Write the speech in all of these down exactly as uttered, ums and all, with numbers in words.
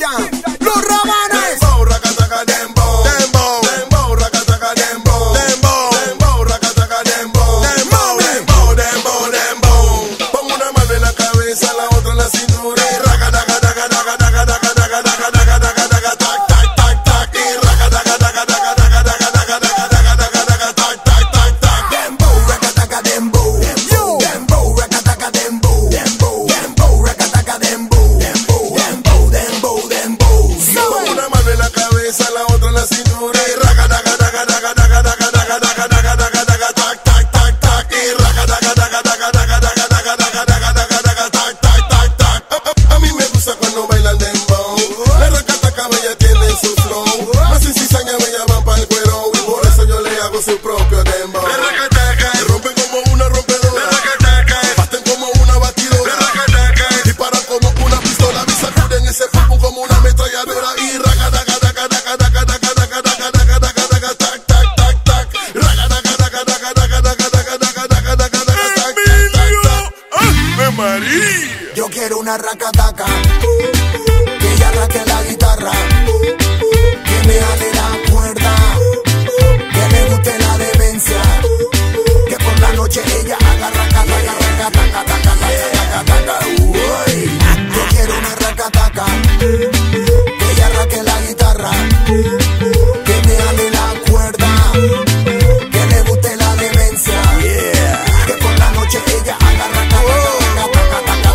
Yayan, los Rabanes. Dembow, racataca, dembow. Dembow, dembow, racataca, dembow. Dembow, dembow, racataca, dembow. Dembow, dembow, dembow, dembow. Pongo una mano en la cabeza, la otra en la cintura. Y racataca, taca, taca, taca, taca, taca, taca, taca, taca, taca, tac, tac, tac, tac. Y racataca, taca, taca, taca, taca, taca, taca, taca, taca, taca, tac, tac, tac, tac. Dembow, racataca, dembow. Dembow, racataca, dembow. Dembow, dembow, racataca, dembow. Dembow, dembow, dembow, dembow. Pongo una mano en la cabeza, la otra en la cintura. Y racataca, taca, taca, taca, taca, taca, taca, taca, taca, taca, tac, tac, tac, tac. Y racataca, taca, taca, taca, taca, taca, taca, taca, taca, taca, tac, tac, tac, tac. A- a- A mí me gusta cuando bailan dembow. La racataca bella tiene su flow. Más en cizaña me llaman pa'l cuero. Y por eso yo le hago su propio dembow. La racataca rompen como una rompedora. La racataca baten como una batidora. La racataca disparan como una pistola. Y sacuden ese pum pum como una ametralladora. Y racataca, taca, taca, taca, taca, taca, taca, taca, taca, taca, tac, tac, tac, tac. Racataca, taca, taca, taca, taca, taca, taca, taca, taca, taca, tac, tac, tac. ¡Ave María! Yo quiero una racataca, que ella raque la guitarra, que me jale la cuerda, que le guste la demencia, que por la noche ella haga racataca, racataca, taca, taca, taca, taca, uy. Yo quiero una racataca, que ella raque la guitarra, que me jale la cuerda, que le guste la demencia, que por la noche ella haga racataca, racataca, taca,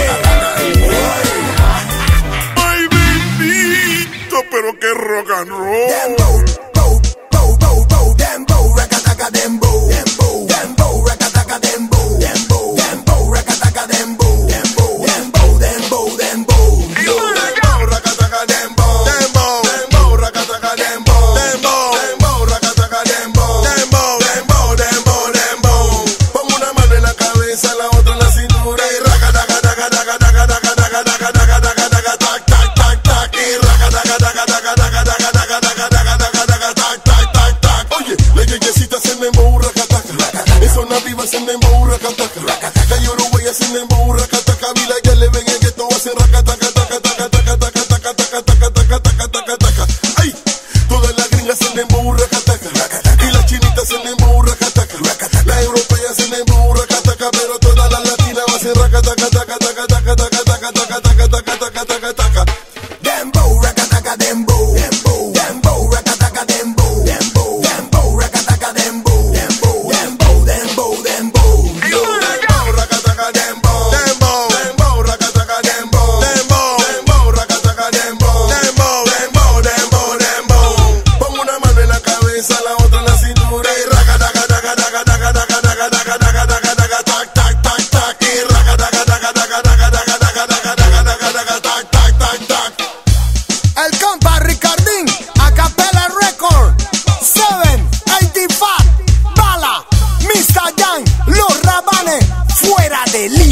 ¡Ay, bendito! Pero qué rock and roll. Dembow, bow, bow, bow, bow, dembow, racataca, dembow, dembow, dembow, racataca, dembow, dembow, dembow, racataca, dembow, dembow, dembow, dembow, dembow. Dembow, racataca, dembow. Dembow, dembow, racataca, dembow. Dembow, dembow, racataca, dembow. Dembow, dembow, dembow, dembow. Pongo una mano en la cabeza, la otra en la cintura. Y racataca, taca, taca, taca, taca, taca, taca, taca, taca, taca, tac, tac, tac, tac. Y racataca, taca, taca, taca, taca, taca, taca, taca, taca, taca, tac, tac, tac, tac. Oye, la yeyecita hacen dembow, racataca. En zona viva hacen dembow, racataca. La Yoruba hacen dembow, racataca. Vila ya le ven en esto hacen racataca, taca, taca, taca, taca, taca, taca, taca, taca, taca, taca, taca. Ay, todas las gringas hacen dembow, racataca. Y las chinitas hacen dembow, racataca. La europea hacen dembow, racataca. Pero todas las latinas hacen racataca, taca, taca, taca, taca, taca, taca, taca, taca, taca, taca, taca. Dembow, racataca, dembow, dembow, dembow, racataca, dembow, dembow, dembow, racataca, dembow, dembow, dembow, dembow, dembow. Dembow, racataca, dembow. Dembow, dembow, racataca, dembow. Dembow, dembow, racataca, dembow. Dembow, dembow, dembow, dembow. Pongo una mano en la cabeza, la otra en la cintura. Y racataca, taca, taca, taca, taca, taca, taca, taca, taca, taca, tac, tac, tac, tac. Y racataca, taca, taca, taca, taca, taca, taca, taca, taca, taca, tac, tac, tac, tac. El compa Ricardín, Acapella Record, Seven, eighty-five, Bala, mister Yang, los Rabanes, fuera de línea.